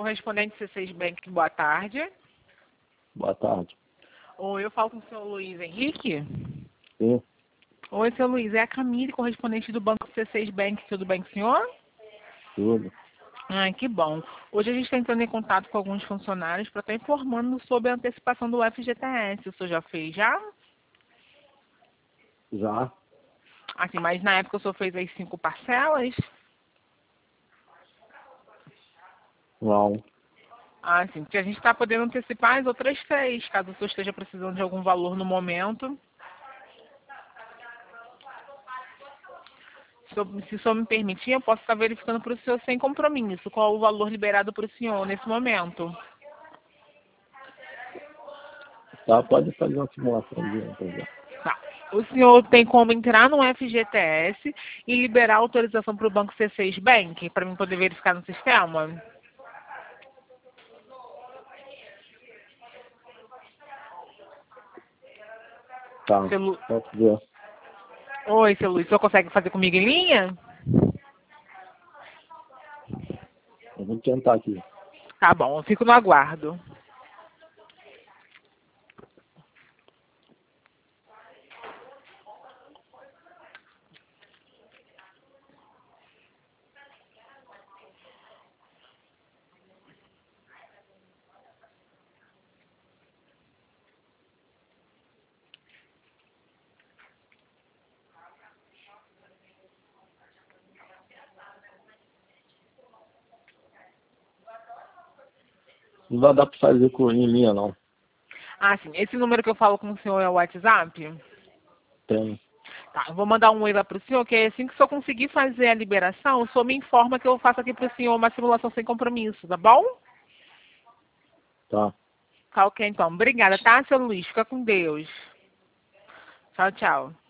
Correspondente C6 Bank, boa tarde. Boa tarde. Oi, eu falo com o senhor Luiz Henrique. Sim, Oi, senhor Luiz, é a Camille, correspondente do Banco C6 Bank. Tudo bem com o senhor? tudo. Ai, que bom. Hoje a gente está entrando em contato com alguns funcionários para estar informando sobre a antecipação do FGTS. O senhor já fez, já? Já? Assim, mas na época o senhor fez as 5 parcelas? Não. Ah, sim, porque a gente está podendo antecipar as outras 3, caso o senhor esteja precisando de algum valor no momento. Se o senhor me permitir, eu posso estar verificando para o senhor sem compromisso qual o valor liberado para o senhor nesse momento. Tá, pode fazer uma simulação de então. Tá. O senhor tem como entrar no FGTS e liberar autorização para o Banco C6 Bank, para mim poder verificar no sistema? Tá, Seu Lu... posso ver. Oi, seu Luiz, o senhor consegue fazer comigo em linha? Eu vou tentar aqui. Tá bom, eu fico no aguardo. Não vai dar pra fazer em linha, não. Ah, sim, esse número que eu falo com o senhor é o WhatsApp? Tem. Tá, eu vou mandar um oi lá para o senhor, que assim que o senhor conseguir fazer a liberação, o senhor me informa que eu faço aqui para o senhor uma simulação sem compromisso, tá bom? Tá. Tá ok, então. Obrigada, tá, seu Luiz? Fica com Deus. Tchau, tchau.